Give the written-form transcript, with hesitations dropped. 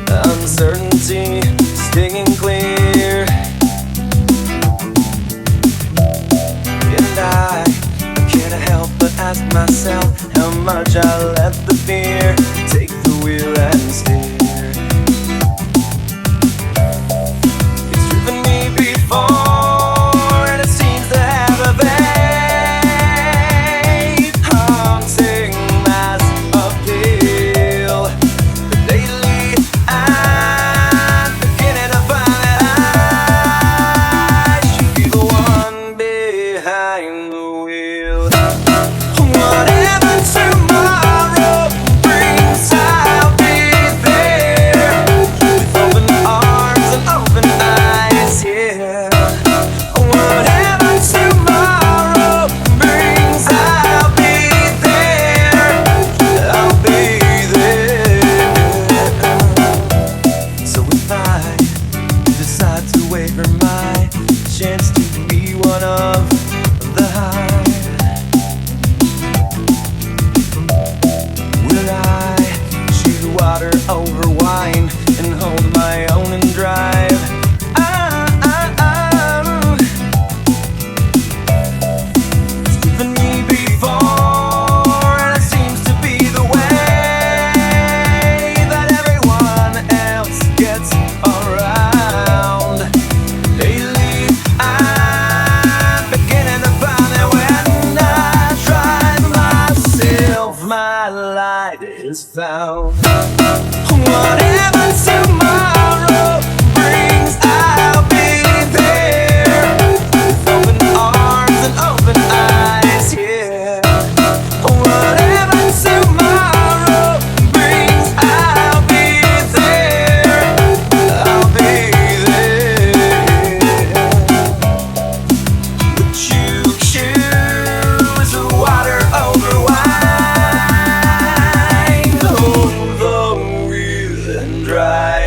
uncertainty stinging clear. And I can't help but ask myself how much I let the fear take the wheel and steer. It's driven me before, and it seems to have a vague, haunting mass appeal. But lately I'm beginning to find that I should be the one behind the wheel. Whatever tomorrow brings, I'll be there with open arms and open eyes, yeah. Whatever tomorrow brings, I'll be there. I'll be there. So if I decide to waver my chance to be one of the high, will I choose water over wine and hold my own and drive? It's driven me before, and it seems to be the way that everyone else gets around. Lately I'm beginning to find that when I drive myself, my light is found. Whatever tomorrow brings, I'll be there with open arms and open eyes, yeah. Whatever tomorrow brings, I'll be there. I'll be there. But you choose water over wine, hold the wheel and drive.